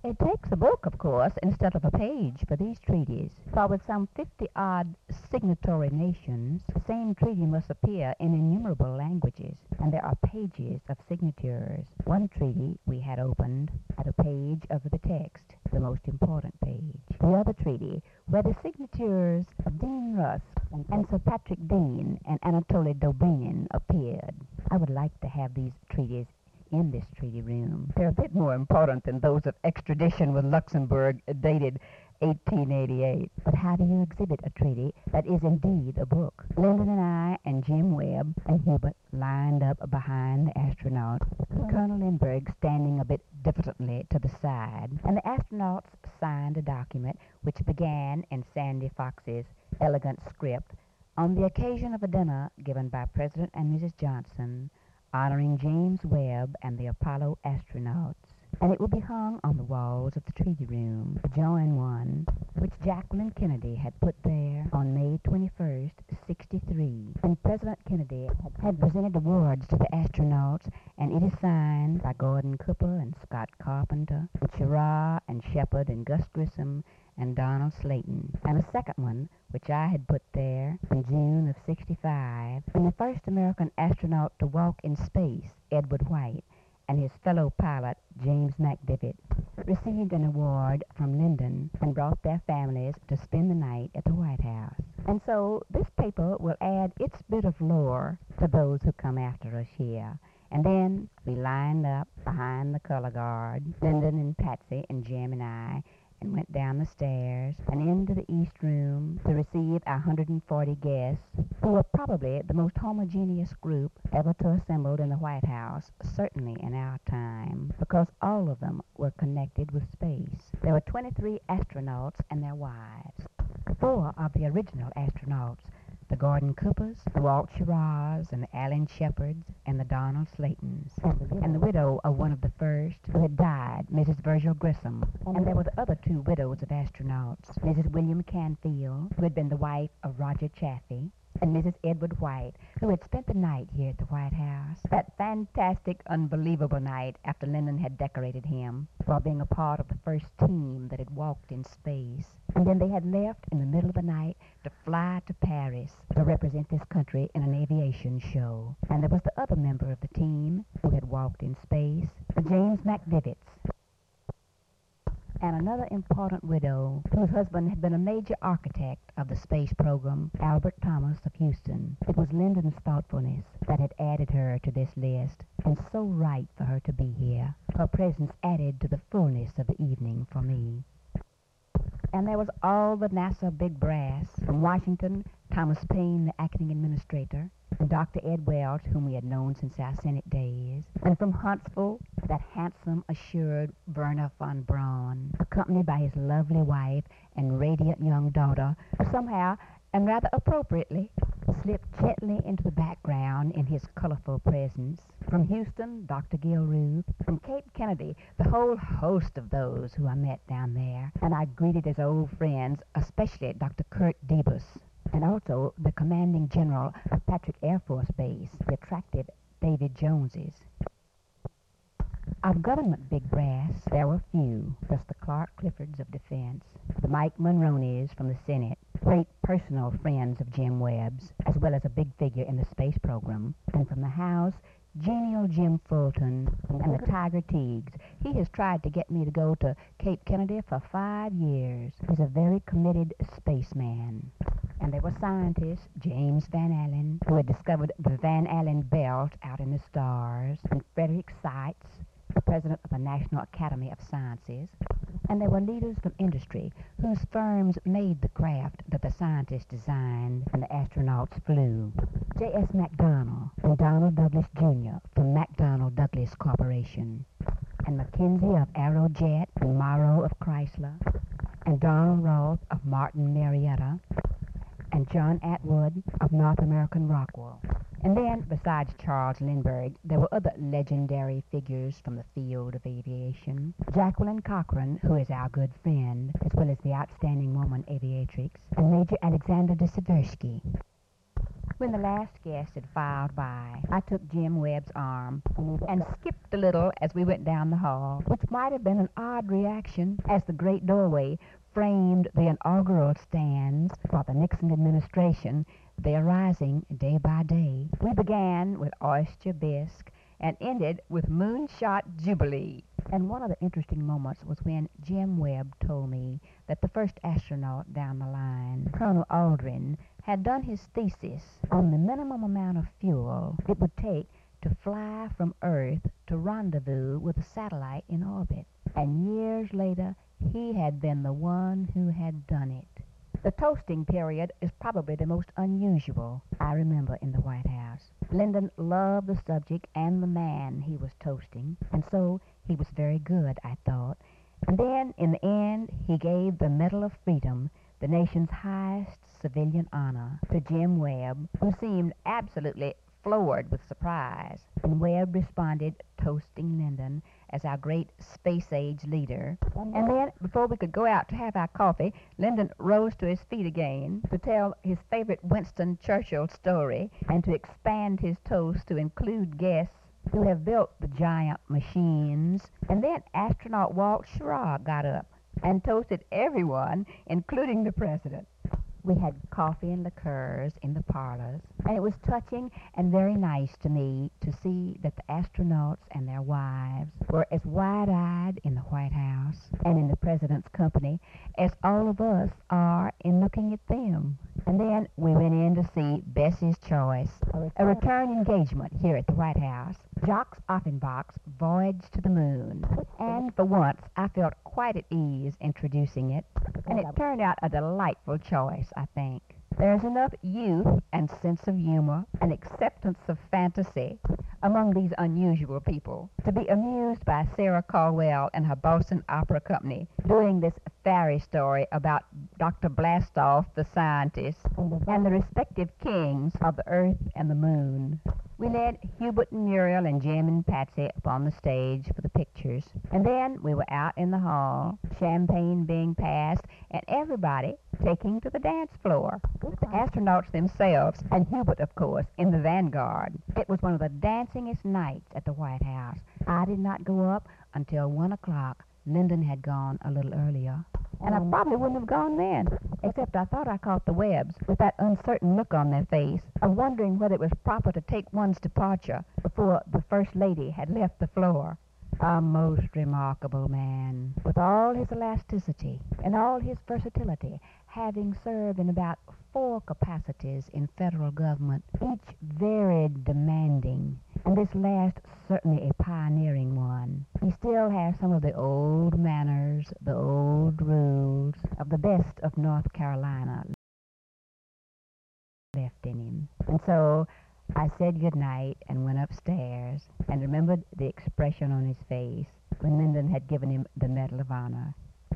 It takes a book, of course, instead of a page for these treaties, for with some 50-odd signatory nations, the same treaty must appear in innumerable languages, and there are pages of signatures. One treaty we had opened had a page of the text, the most important page. The other treaty, where the signatures of Dean Rusk and Sir Patrick Dean and Anatoly Dobrynin appeared. I would like to have these treaties in this treaty room. They're a bit more important than those of extradition with Luxembourg dated 1888. But how do you exhibit a treaty that is indeed a book? Lyndon and I and Jim Webb and Hubert lined up behind the astronaut, Colonel Lindbergh standing a bit diffidently to the side, and the astronauts signed a document which began in Sandy Fox's elegant script on the occasion of a dinner given by President and Mrs. Johnson honoring James Webb and the Apollo astronauts, and it will be hung on the walls of the treaty room, to join one which Jacqueline Kennedy had put there on May 21st, 63, when President Kennedy had presented awards to the astronauts, and it is signed by Gordon Cooper and Scott Carpenter, and Schirra and Shepard and Gus Grissom and Donald Slayton, and a second one which I had put there in June of 65, when the first American astronaut to walk in space, Edward White, and his fellow pilot, James McDivitt, received an award from Lyndon and brought their families to spend the night at the White House. And so this paper will add its bit of lore to those who come after us here. And then we lined up behind the color guard, Lyndon and Patsy and Jim and I, and went down the stairs and into the East Room to receive our 140 guests, who were probably the most homogeneous group ever to assemble in the White House, certainly in our time, because all of them were connected with space. There were 23 astronauts and their wives. 4 of the original astronauts, the Gordon Coopers, the Walt Schirras, and the Alan Shepards, and the Donald Slaytons, and the widow of one of the first who had died, Mrs. Virgil Grissom. And there were the other 2 widows of astronauts, Mrs. William Canfield, who had been the wife of Roger Chaffee, and Mrs. Edward White, who had spent the night here at the White House. That fantastic, unbelievable night after Lyndon had decorated him for being a part of the first team that had walked in space. And then they had left in the middle of the night to fly to Paris to represent this country in an aviation show. And there was the other member of the team who had walked in space, the James McDivitts, and another important widow whose husband had been a major architect of the space program, Albert Thomas of Houston. It was Lyndon's thoughtfulness that had added her to this list, and so right for her to be here. Her presence added to the fullness of the evening for me. And there was all the NASA big brass. From Washington, Thomas Paine, the acting administrator, and Dr. Ed Welch, whom we had known since our Senate days. And from Huntsville, that handsome, assured Werner von Braun, accompanied by his lovely wife and radiant young daughter, who somehow, and rather appropriately, slipped gently into the background in his colorful presence. From Houston, Dr. Gil Ruth. From Cape Kennedy, the whole host of those who I met down there, and I greeted as old friends, especially Dr. Kurt Debus, and also the commanding general of Patrick Air Force Base, the attractive David Joneses. Of government big brass, there were few, just the Clark Cliffords of Defense, the Mike Monronis from the Senate, great personal friends of Jim Webb's, as well as a big figure in the space program, and from the House, genial Jim Fulton and the Tiger Teagues. He has tried to get me to go to Cape Kennedy for 5 years. He's a very committed spaceman. And there were scientists, James Van Allen, who had discovered the Van Allen belt out in the stars, and Frederick Seitz, the president of the National Academy of Sciences. And there were leaders from industry whose firms made the craft that the scientists designed and the astronauts flew. J.S. McDonnell and Donald Douglas Jr. from McDonnell Douglas Corporation, and McKinsey of Aerojet and Morrow of Chrysler, and Donald Roth of Martin Marietta, and John Atwood of North American Rockwell. And then, besides Charles Lindbergh, there were other legendary figures from the field of aviation. Jacqueline Cochran, who is our good friend, as well as the outstanding woman aviatrix, and Major Alexander de Seversky. When the last guest had filed by, I took Jim Webb's arm and skipped a little as we went down the hall, which might have been an odd reaction as the great doorway framed the inaugural stands for the Nixon administration, they arising day by day. We began with oyster bisque and ended with moonshot jubilee. And one of the interesting moments was when Jim Webb told me that the first astronaut down the line, Colonel Aldrin, had done his thesis on the minimum amount of fuel it would take to fly from Earth to rendezvous with a satellite in orbit. And years later, he had been the one who had done it. The toasting period is probably the most unusual I remember in the White House. Lyndon loved the subject and the man he was toasting, and so he was very good, I thought. And then, in the end, he gave the Medal of Freedom, the nation's highest civilian honor, to Jim Webb, who seemed absolutely floored with surprise. And Webb responded, toasting Lyndon as our great space-age leader. And then, before we could go out to have our coffee, Lyndon rose to his feet again to tell his favorite Winston Churchill story and to expand his toast to include guests who have built the giant machines. And then astronaut Walt Schirra got up and toasted everyone, including the president. We had coffee and liqueurs in the parlors, and it was touching and very nice to me to see that the astronauts and their wives were as wide-eyed in the White House and in the president's company as all of us are in looking at them. And then we went in to see Bessie's Choice, a return engagement here at the White House. Jacques Offenbach's Voyage to the Moon. And for once, I felt quite at ease introducing it, and it turned out a delightful choice, I think. There's enough youth and sense of humor and acceptance of fantasy among these unusual people to be amused by Sarah Caldwell and her Boston Opera Company doing this fairy story about Dr. Blastoff, the scientist, and the respective kings of the Earth and the Moon. We led Hubert and Muriel and Jim and Patsy up on the stage for the pictures. And then we were out in the hall, champagne being passed, and everybody taking to the dance floor. The astronauts themselves, and Hubert, of course, in the vanguard. It was one of the dancingest nights at the White House. I did not go up until 1 o'clock. Lyndon had gone a little earlier. And I probably wouldn't have gone then, except I thought I caught the Webbs with that uncertain look on their face of wondering whether it was proper to take one's departure before the First Lady had left the floor. A most remarkable man, with all his elasticity and all his versatility, having served in about 4 capacities in federal government, each very demanding, and this last certainly a pioneering one. He still has some of the old manners, the old rules of the best of North Carolina left in him. And so I said good night and went upstairs and remembered the expression on his face when Lyndon had given him the Medal of Honor.